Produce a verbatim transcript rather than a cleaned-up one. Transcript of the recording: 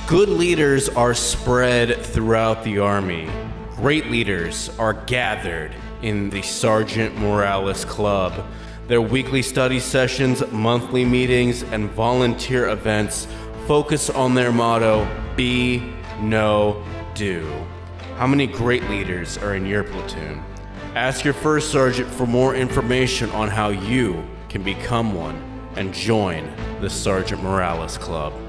Good leaders are spread throughout the Army. Great leaders are gathered in the Sergeant Morales Club. Their weekly study sessions, monthly meetings, and volunteer events focus on their motto, be, know, do. How many great leaders are in your platoon? Ask your first sergeant for more information on how you can become one and join the Sergeant Morales Club.